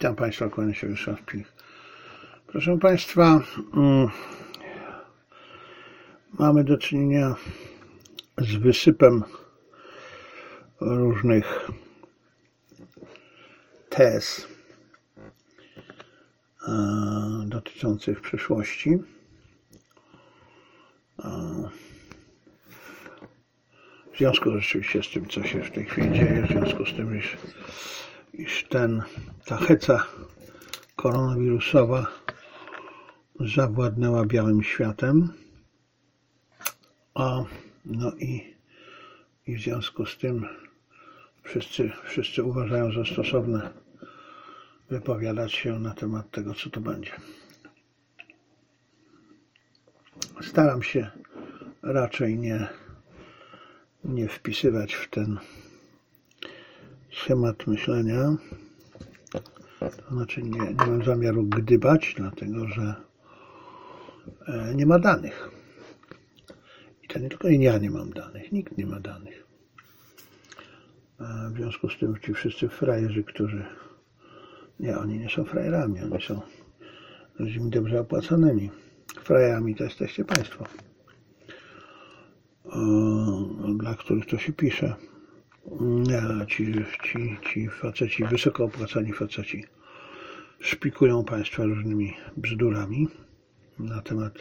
Witam Państwa, kłaniam się Ryszard Pilich. Proszę Państwa, mamy do czynienia z wysypem różnych tez dotyczących przyszłości. W związku rzeczywiście z tym, co się w tej chwili dzieje, w związku z tym, iż ta heca koronawirusowa zawładnęła białym światem, no i w związku z tym wszyscy uważają za stosowne wypowiadać się na temat tego, co to będzie. Staram się raczej nie wpisywać w ten schemat myślenia, to znaczy nie mam zamiaru gdybać, dlatego że nie ma danych. I to nie tylko ja nie mam danych, nikt nie ma danych. W związku z tym ci wszyscy frajerzy, oni nie są frajerami, oni są ludźmi dobrze opłacanymi. Frajerami to jesteście Państwo, dla których to się pisze. Ci faceci, wysoko opłacani faceci szpikują Państwa różnymi bzdurami na temat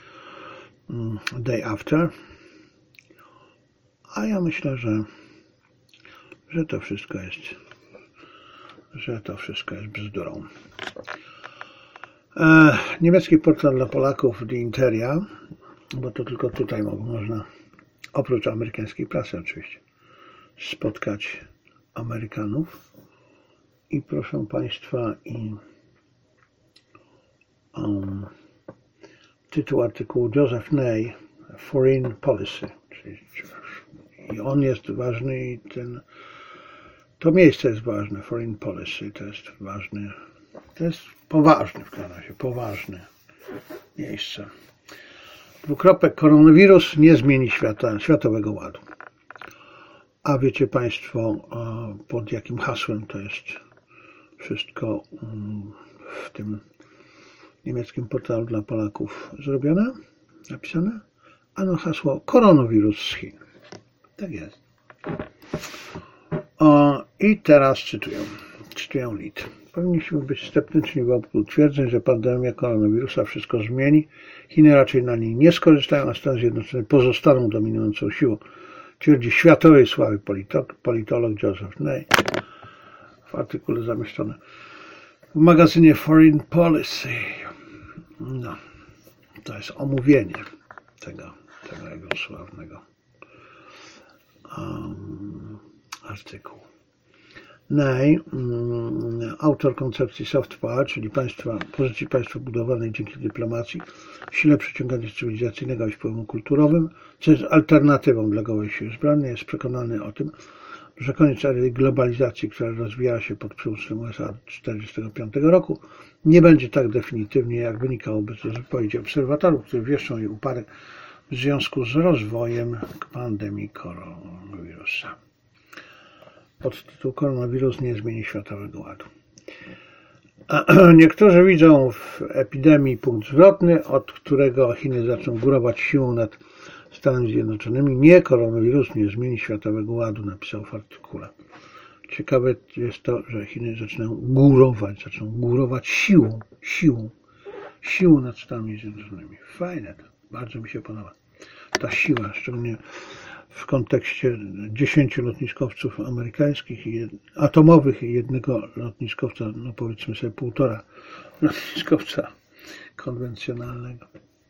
day after, a ja myślę, że to wszystko jest bzdurą. Niemiecki portal dla Polaków Die Interia, bo to tylko tutaj można, oprócz amerykańskiej prasy oczywiście, spotkać Amerykanów. I proszę Państwa, tytuł artykułu Joseph Nye, Foreign Policy, i on jest ważny i to miejsce jest ważne, Foreign Policy, to jest ważny, to jest poważny w każdym razie, poważne miejsce. Dwukropek, koronawirus nie zmieni światowego ładu. A wiecie Państwo, pod jakim hasłem to jest wszystko w tym niemieckim portalu dla Polaków zrobione, napisane? Ano hasło koronawirus z Chin. Tak jest. I teraz cytuję Lid. Powinniśmy być sceptyczni wobec twierdzeń, że pandemia koronawirusa wszystko zmieni. Chiny raczej na niej nie skorzystają, a Stany Zjednoczone pozostaną dominującą siłą, twierdzi światowej sławy politolog Joseph Nye w artykule zamieszczonym w magazynie Foreign Policy. No, to jest omówienie tego jego sławnego artykułu. Nye, autor koncepcji soft power, czyli pozycji państwa budowanej dzięki dyplomacji, sile przyciągania cywilizacyjnego i wpływom kulturowym, co jest alternatywą dla gołej siły zbrojnej, jest przekonany o tym, że koniec ery globalizacji, która rozwijała się pod przymusem USA od 1945 roku, nie będzie tak definitywnie, jak wynikałoby z wypowiedzi obserwatorów, którzy wieszczą jej upadek w związku z rozwojem pandemii koronawirusa. Podtytuł Koronawirus nie zmieni światowego ładu. Niektórzy widzą w epidemii punkt zwrotny, od którego Chiny zaczną górować siłą nad Stanami Zjednoczonymi. Nie, koronawirus nie zmieni światowego ładu, napisał w artykule. Ciekawe jest to, że Chiny zaczną górować siłą nad Stanami Zjednoczonymi. Fajne to, bardzo mi się podoba. Ta siła, szczególnie w kontekście 10 lotniskowców amerykańskich atomowych i jednego lotniskowca, no powiedzmy sobie 1,5 lotniskowca konwencjonalnego.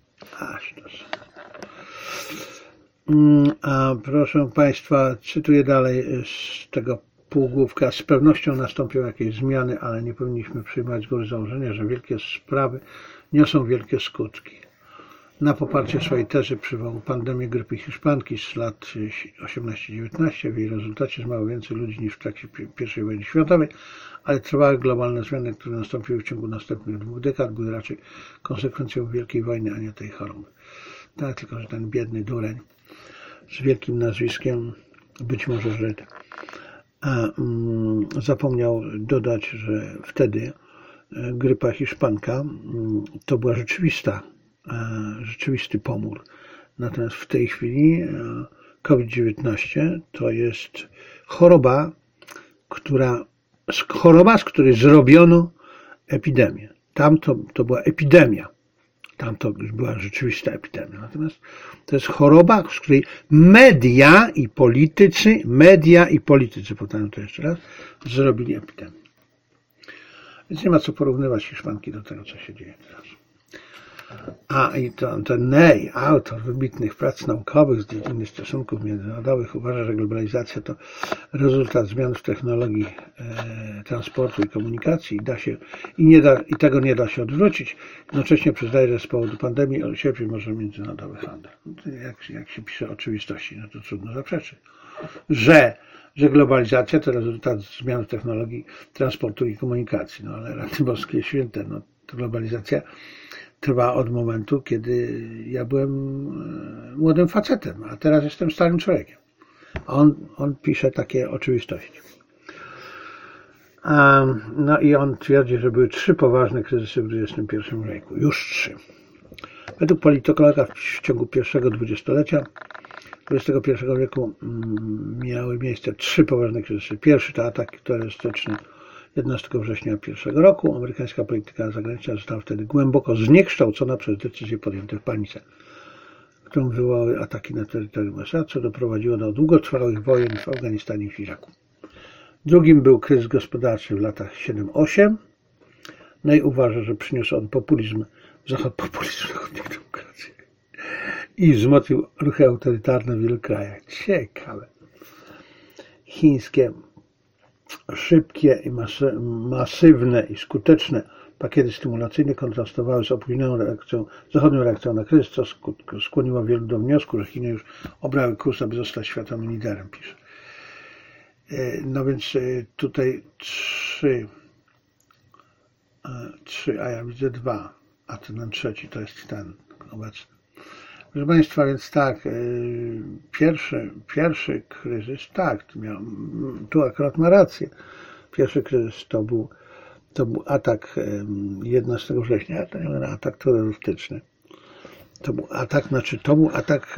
A proszę Państwa, cytuję dalej z tego półgłówka. Z pewnością nastąpią jakieś zmiany, ale nie powinniśmy przyjmować z góry założenia, że wielkie sprawy niosą wielkie skutki. Na poparcie swojej tezy przywołał pandemię grypy hiszpanki z lat 18-19. W jej rezultacie zmarło więcej ludzi niż w trakcie I wojny światowej, ale trwałe globalne zmiany, które nastąpiły w ciągu następnych 2 dekad, były raczej konsekwencją Wielkiej Wojny, a nie tej choroby. Tak, tylko że ten biedny dureń z wielkim nazwiskiem, być może Żyd, zapomniał dodać, że wtedy grypa hiszpanka to była rzeczywisty pomór. Natomiast w tej chwili COVID-19 to jest choroba, z której zrobiono epidemię. To była epidemia. Tam to już była rzeczywista epidemia. Natomiast to jest choroba, z której media i politycy, powtarzam to jeszcze raz, zrobili epidemię. Więc nie ma co porównywać Hiszpanki do tego, co się dzieje teraz. I ten Ney, autor wybitnych prac naukowych z dziedziny stosunków międzynarodowych, uważa, że globalizacja to rezultat zmian w technologii transportu i komunikacji i tego nie da się odwrócić. Jednocześnie przyznaje, że z powodu pandemii cierpi może międzynarodowy handel. Jak się pisze oczywistości, no to trudno zaprzeczyć. Że globalizacja to rezultat zmian w technologii transportu i komunikacji. No ale rady boskie święte, no to globalizacja trwa od momentu, kiedy ja byłem młodym facetem, a teraz jestem starym człowiekiem. On pisze takie oczywistości. No i on twierdzi, że były 3 poważne kryzysy w XXI wieku. Już 3. Według politologa w ciągu pierwszego dwudziestolecia XXI wieku miały miejsce 3 poważne kryzysy. Pierwszy to atak terrorystyczny 11 września 1 roku. Amerykańska polityka zagraniczna została wtedy głęboko zniekształcona przez decyzje podjęte w panice, którą wywołały ataki na terytorium USA, co doprowadziło do długotrwałych wojen w Afganistanie i w Iraku. Drugim był kryzys gospodarczy w latach 7-8. No i uważa, że przyniósł on populizm w zachodniej demokracji i wzmocnił ruchy autorytarne w wielu krajach. Ciekawe. Chińskie szybkie i masywne i skuteczne pakiety stymulacyjne kontrastowały z opóźnioną zachodnią reakcją na kryzys, co skłoniło wielu do wniosku, że Chiny już obrały kurs, aby zostać światowym liderem, pisze. No więc tutaj 3, a ja widzę 2, a ten trzeci to jest ten obecny. Proszę Państwa, więc tak, pierwszy kryzys, tak, tu akurat ma rację. Pierwszy kryzys to był atak 11 września, to nie był atak terrorystyczny. To był atak,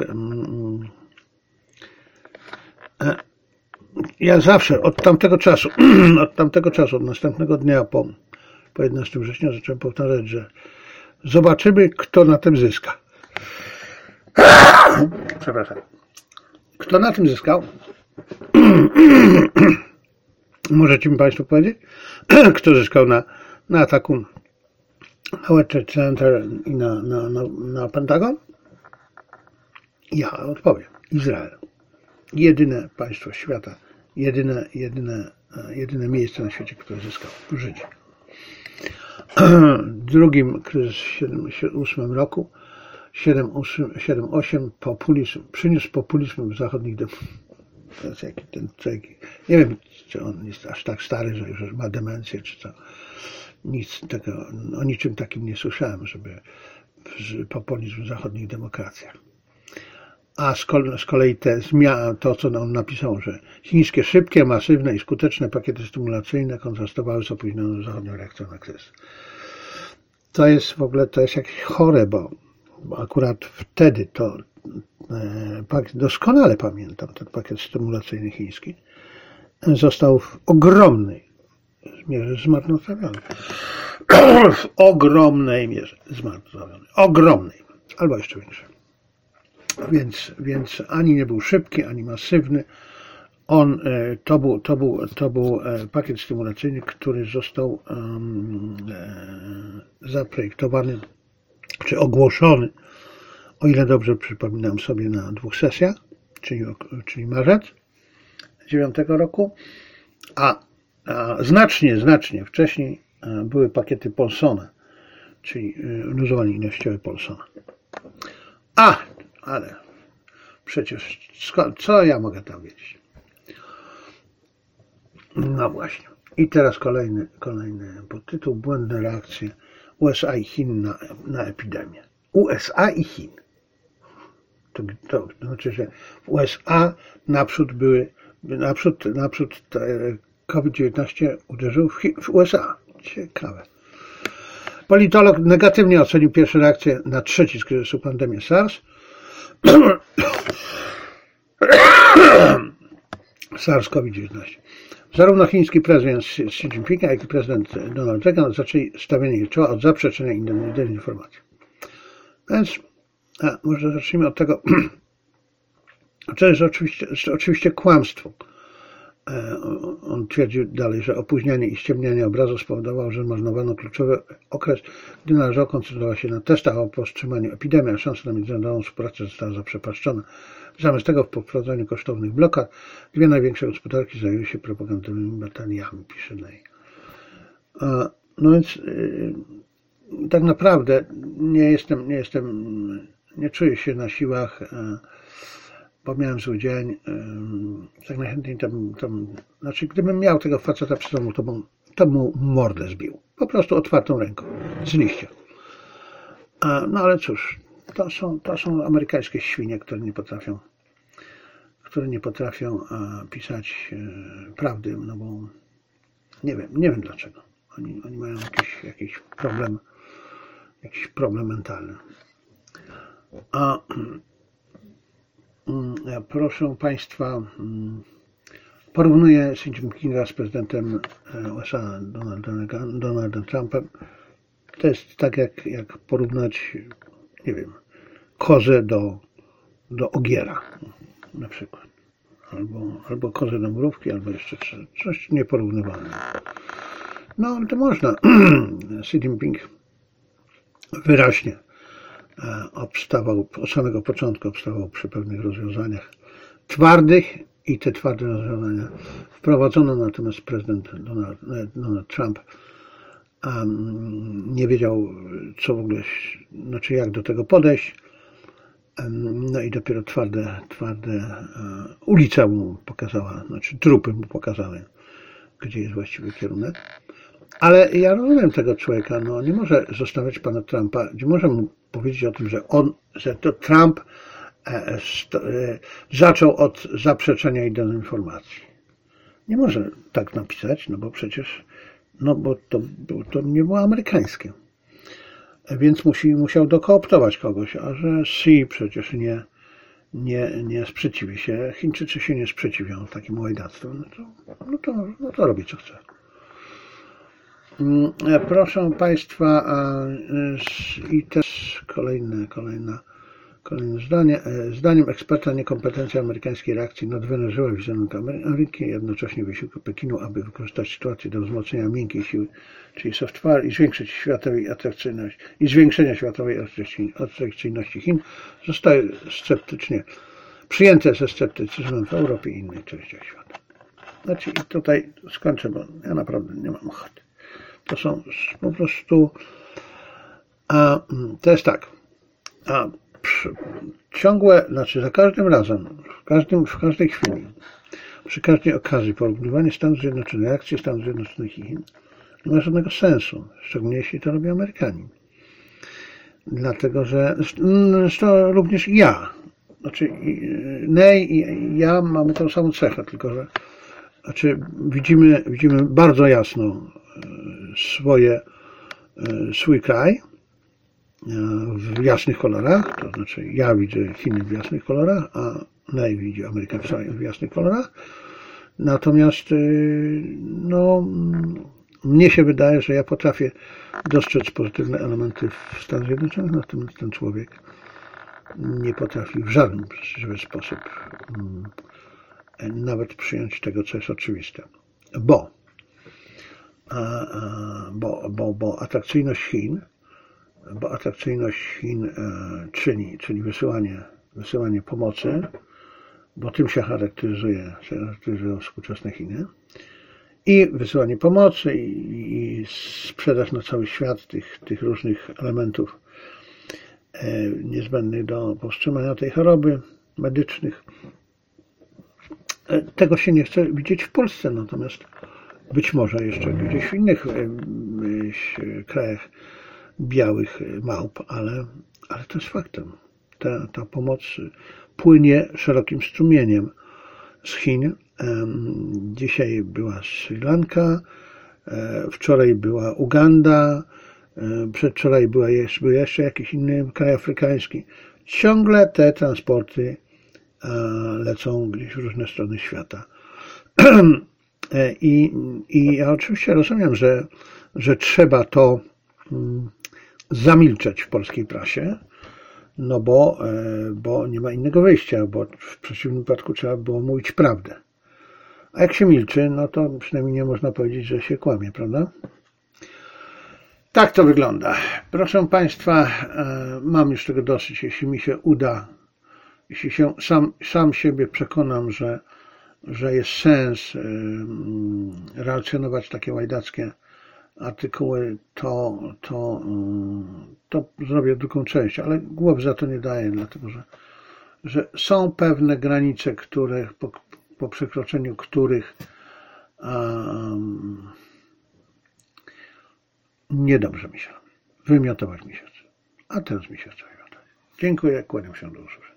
ja zawsze, od tamtego czasu, od następnego dnia po 11 września zacząłem powtarzać, że zobaczymy, kto na tym zyska. Przepraszam. Kto na tym zyskał? Możecie mi Państwo powiedzieć? Kto zyskał na ataku na World Trade Center i na Pentagon? Ja odpowiem. Izrael. Jedyne państwo świata, jedyne miejsce na świecie, które zyskało życie. Drugim kryzys w 1978 roku 7-8 przyniósł populizm w zachodnich demokracjach. Nie wiem, czy on jest aż tak stary, że już ma demencję, czy co. O niczym takim nie słyszałem, żeby populizm w zachodnich demokracjach. A z kolei to, co on napisał, że chińskie szybkie, masywne i skuteczne pakiety stymulacyjne kontrastowały z opóźnioną zachodnią reakcją na kryzys. To jest jakieś chore, bo akurat wtedy doskonale pamiętam, ten pakiet stymulacyjny chiński został w ogromnej mierze zmarnotrawiony. W ogromnej mierze zmarnotrawiony. Ogromnej. Albo jeszcze większej. Więc ani nie był szybki, ani masywny. To był pakiet stymulacyjny, który został zaprojektowany czy ogłoszony, o ile dobrze przypominam sobie, na 2 sesjach, czyli marzec 9 roku, a znacznie wcześniej były pakiety Paulsona, czyli luzowanie ilościowe Paulsona. Ale przecież co ja mogę tam wiedzieć? No właśnie. I teraz kolejny podtytuł: błędne reakcje USA i Chin na epidemię. USA i Chin. To znaczy, że w USA naprzód COVID-19 uderzył w USA. Ciekawe. Politolog negatywnie ocenił pierwsze reakcje na trzeci z kryzysu pandemię SARS. SARS-CoV-19. Zarówno chiński prezydent Xi Jinping, jak i prezydent Donald Trump zaczęli stawianie czoła od zaprzeczenia dezinformacji. Więc może zacznijmy od tego, to jest oczywiście kłamstwo. On twierdził dalej, że opóźnianie i ściemnianie obrazu spowodowało, że zmarnowano kluczowy okres, gdy należało koncentrować się na testach o powstrzymaniu epidemii, a szansa na międzynarodową współpracę została zaprzepaszczona. Zamiast tego po wprowadzaniu kosztownych blokad dwie największe gospodarki zajęły się propagandowymi bataliami, pisze Ney. No więc tak naprawdę nie czuję się na siłach, bo miałem zły dzień, tak najchętniej znaczy gdybym miał tego faceta przy domu, to mu mordę zbił. Po prostu otwartą ręką, z liścia. No ale cóż, to są amerykańskie świnie, które nie potrafią pisać prawdy, no bo nie wiem dlaczego. Oni mają jakiś problem mentalny. Proszę Państwa, porównuję Xi Jinpinga z prezydentem USA Donaldem Trumpem. To jest tak jak porównać, nie wiem, kozę do ogiera na przykład. Albo kozę do mrówki, albo jeszcze coś nieporównywalnego. No ale to można. Xi Jinping wyraźnie obstawał, od samego początku obstawał przy pewnych rozwiązaniach twardych i te twarde rozwiązania wprowadzono, natomiast prezydent Donald Trump nie wiedział, co w ogóle, znaczy jak do tego podejść. No i dopiero twarde ulica mu pokazała, znaczy trupy mu pokazały, gdzie jest właściwy kierunek. Ale ja rozumiem tego człowieka, no nie może zostawiać pana Trumpa, nie może mu powiedzieć o tym, że to Trump zaczął od zaprzeczenia i dezinformacji. Nie może tak napisać, no bo przecież, bo to nie było amerykańskie. Więc musiał dokooptować kogoś, a że Xi przecież nie sprzeciwi się, Chińczycy się nie sprzeciwią takim łajdactwom, no to robi co chce. Proszę Państwa, i też kolejne zdanie. Zdaniem eksperta niekompetencja amerykańskiej reakcji nadwyrężyła wizerunek Ameryki, jednocześnie wysiłku Pekinu, aby wykorzystać sytuację do wzmocnienia miękkiej siły, czyli soft power, i zwiększenia światowej atrakcyjności Chin, zostały przyjęte ze sceptycyzmem w Europie i innych częściach świata. Znaczy, i tutaj skończę, bo ja naprawdę nie mam ochoty. To są po prostu, to jest tak, ciągłe, znaczy za każdym razem, w każdej chwili, przy każdej okazji porównywanie Stanów Zjednoczonych, reakcji Stanów Zjednoczonych i Chin nie ma żadnego sensu, szczególnie jeśli to robią Amerykanie. Dlatego, że zresztą również ja, znaczy Ney i ja mamy tą samą cechę, tylko że widzimy bardzo jasno swój kraj w jasnych kolorach, to znaczy ja widzę Chiny w jasnych kolorach, a Ney widzi Amerykę w jasnych kolorach. Natomiast mnie się wydaje, że ja potrafię dostrzec pozytywne elementy w Stanach Zjednoczonych, natomiast ten człowiek nie potrafi w żaden sposób nawet przyjąć tego, co jest oczywiste. Bo atrakcyjność Chin czyli wysyłanie pomocy, bo tym się charakteryzują współczesne Chiny, i wysyłanie pomocy i sprzedaż na cały świat tych różnych elementów niezbędnych do powstrzymania tej choroby, medycznych. Tego się nie chce widzieć w Polsce, natomiast być może jeszcze gdzieś w innych krajach białych małp, ale to jest faktem. Ta pomoc płynie szerokim strumieniem z Chin. Dzisiaj była Sri Lanka, wczoraj była Uganda, Przedwczoraj był jeszcze jakiś inny kraj afrykański. Ciągle te transporty lecą gdzieś w różne strony świata. I ja oczywiście rozumiem, że trzeba to zamilczeć w polskiej prasie, no bo nie ma innego wyjścia, bo w przeciwnym wypadku trzeba było mówić prawdę. A jak się milczy, no to przynajmniej nie można powiedzieć, że się kłamie, prawda? Tak to wygląda. Proszę Państwa, mam już tego dosyć. Jeśli mi się uda, jeśli się sam siebie przekonam, że jest sens relacjonować takie łajdackie artykuły, to zrobię drugą część, ale głowy za to nie daję, dlatego że są pewne granice, po przekroczeniu których niedobrze mi się, wymiotować mi się chce. A teraz mi się chce wymiotać. Dziękuję, kłaniam się, do usłyszenia.